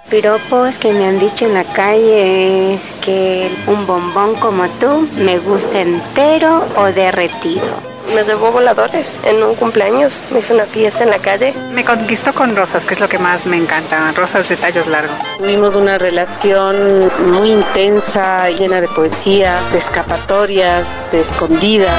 Piropos que me han dicho en la calle es que un bombón como tú me gusta entero o derretido. Me llevó voladores en un cumpleaños, me hizo una fiesta en la calle. Me conquistó con rosas, que es lo que más me encanta, rosas de tallos largos. Tuvimos una relación muy intensa, llena de poesía, de escapatorias, de escondidas.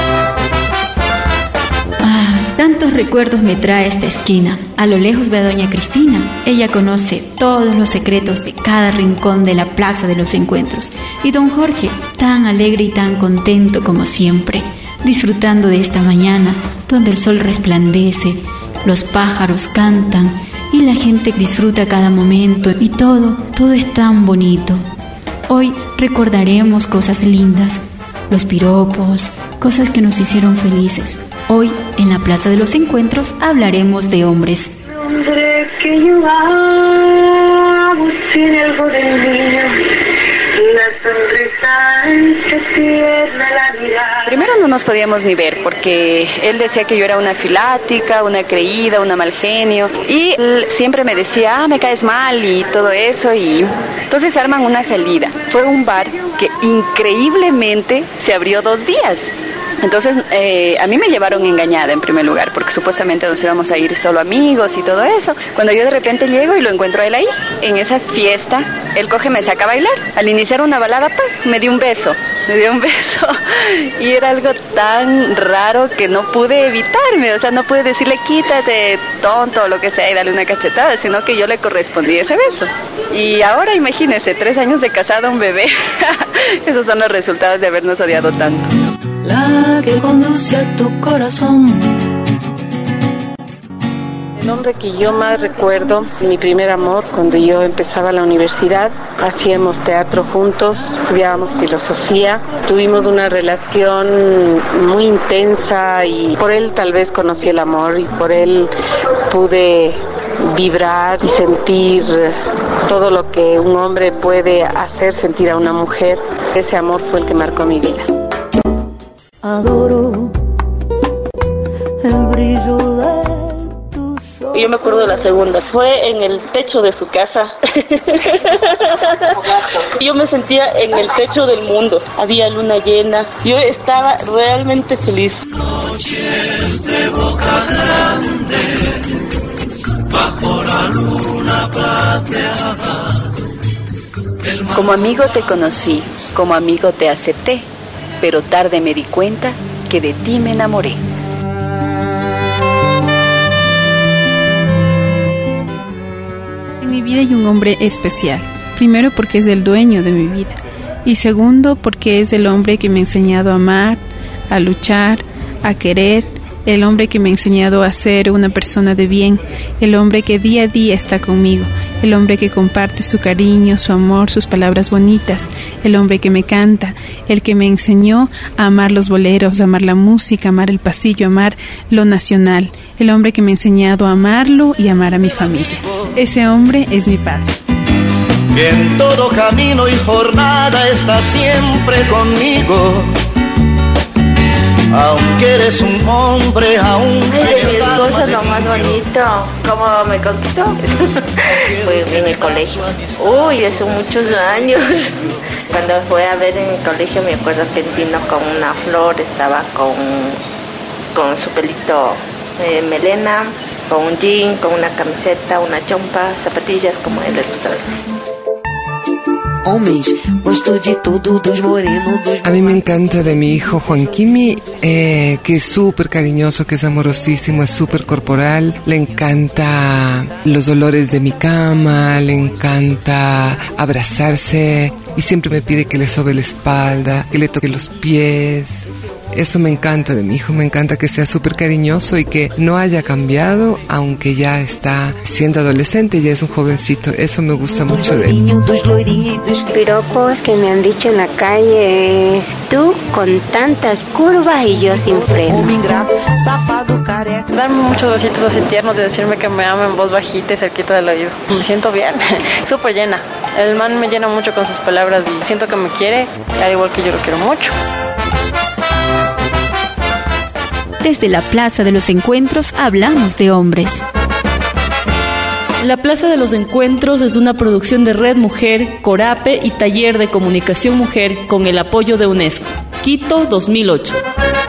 Tantos recuerdos me trae esta esquina. A lo lejos ve a doña Cristina. Ella conoce todos los secretos de cada rincón de la Plaza de los Encuentros. Y don Jorge, tan alegre y tan contento como siempre, disfrutando de esta mañana donde el sol resplandece, los pájaros cantan y la gente disfruta cada momento y todo es tan bonito. Hoy recordaremos cosas lindas, los piropos, cosas que nos hicieron felices. Hoy, en la Plaza de los Encuentros, hablaremos de hombres. Hombre que yo amo, tiene algo de niño, la sonrisa ancha, tierna la mirada. Primero no nos podíamos ni ver, porque él decía que yo era una filática, una creída, una mal genio, y él siempre me decía, me caes mal y todo eso, y entonces arman una salida. Fue un bar que increíblemente se abrió 2 días. Entonces, a mí me llevaron engañada en primer lugar, porque supuestamente nos íbamos a ir solo amigos y todo eso. Cuando yo de repente llego y lo encuentro a él ahí, en esa fiesta, él coge y me saca a bailar. Al iniciar una balada, me dio un beso. Y era algo tan raro que no pude evitarme, o sea, no pude decirle quítate, tonto, o lo que sea, y darle una cachetada, sino que yo le correspondí ese beso. Y ahora imagínese, 3 años de casada, un bebé. Esos son los resultados de habernos odiado tanto. La que conduce a tu corazón. El hombre que yo más recuerdo, mi primer amor, cuando yo empezaba la universidad, hacíamos teatro juntos, estudiábamos filosofía, tuvimos una relación muy intensa y por él tal vez conocí el amor y por él pude vibrar y sentir todo lo que un hombre puede hacer sentir a una mujer. Ese amor fue el que marcó mi vida. Adoro el brillo de tus ojos. Yo me acuerdo de la segunda, fue en el techo de su casa. Yo me sentía en el techo del mundo, había luna llena, yo estaba realmente feliz. Noches de boca grande, bajo la luna plateada. Como amigo te conocí, como amigo te acepté, pero tarde me di cuenta que de ti me enamoré. En mi vida hay un hombre especial. Primero porque es el dueño de mi vida. Y segundo porque es el hombre que me ha enseñado a amar, a luchar, a querer. El hombre que me ha enseñado a ser una persona de bien. El hombre que día a día está conmigo. El hombre que comparte su cariño, su amor, sus palabras bonitas. El hombre que me canta. El que me enseñó a amar los boleros, a amar la música, a amar el pasillo, a amar lo nacional. El hombre que me ha enseñado a amarlo y amar a mi familia. Ese hombre es mi padre. Que en todo camino y jornada está siempre conmigo. Aunque eres un hombre, aún mi esposo lo más bonito, ¿cómo me conquistó? Fue en el colegio. Uy, hace muchos años. Cuando fue a ver en el colegio me acuerdo que vino con una flor, estaba con su pelito melena, con un jean, con una camiseta, una chompa, zapatillas como a él le gustaba. A mí me encanta de mi hijo Juan Kimi, que es súper cariñoso, que es amorosísimo, es súper corporal. Le encanta los olores de mi cama, le encanta abrazarse y siempre me pide que le sobe la espalda, que le toque los pies. Eso me encanta de mi hijo, me encanta que sea súper cariñoso y que no haya cambiado, aunque ya está siendo adolescente, ya es un jovencito. Eso me gusta mucho de él. Piropos que me han dicho en la calle es tú con tantas curvas y yo sin freno. Darme muchos besitos así tiernos y decirme que me ama en voz bajita y cerquita del oído. Me siento bien, súper llena. El man me llena mucho con sus palabras y siento que me quiere, al igual que yo lo quiero mucho. Desde la Plaza de los Encuentros hablamos de hombres. La Plaza de los Encuentros es una producción de Red Mujer, Corape y Taller de Comunicación Mujer con el apoyo de UNESCO. Quito, 2008.